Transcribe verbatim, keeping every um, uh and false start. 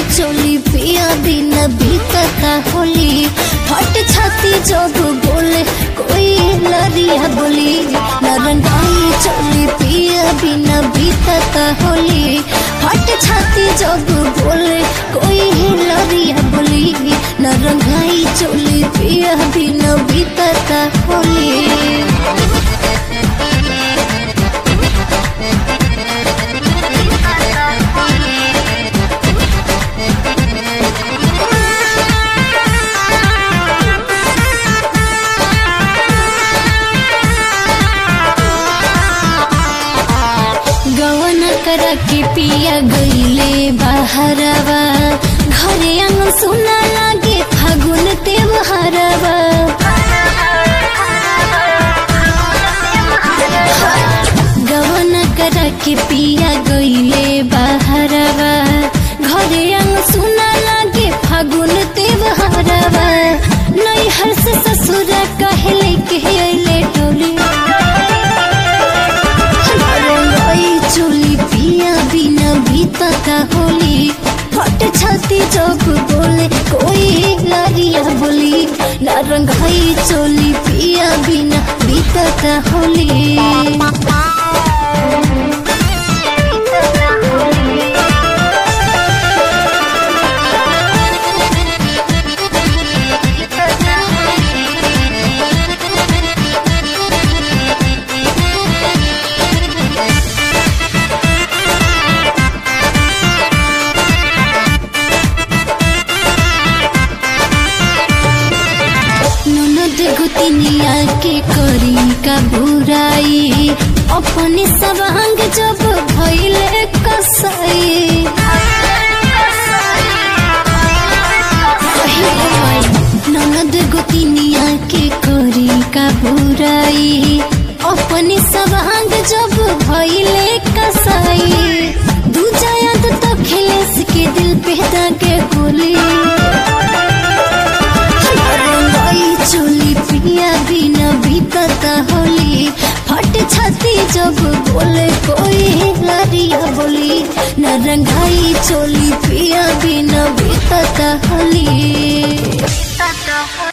चोली पिया बिन बीतता होली फट छाती जब बोले कोई लरिया बोली न रंगाई चोली पिया बिन बीतता होली फट छाती जब बोले कोई लरिया बोली न रंगाई चोली पिया बिन बीतता होली। करा के पिया गईले बाहरवा घरे आंगन सुना लागे फागुन त्योहारवा गवन करा के पिया गईले बाहरवा घरे आंगन सुना लागे फागुन त्योहारवा नैहर से ससुर कहले के अइले टोली चोली पिया बिना बीतता होली फट छाती जब बोले कोई लरिया बोली न रंगाई चोली पिया बिना बीतता होली। गुतिनिया के करी का बुराई अपने सवांग जब भइले कसाई ननद गुतिनिया के करी का बुराई अपने सवांग जब भइले कसाई दूजा याद तो खिलेस के दिल पे दागे गोली चोली पिया बिना बीतता होली फट छाती जब बोले कोई लरिया बोली न रंगाई चोली पिया बिना बीतता होली।